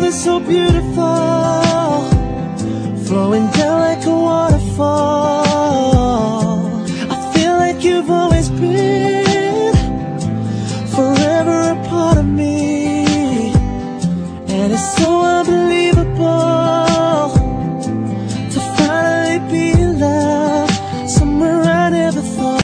is so beautiful, flowing down like a waterfall. I feel like you've always been forever a part of me, and it's so unbelievable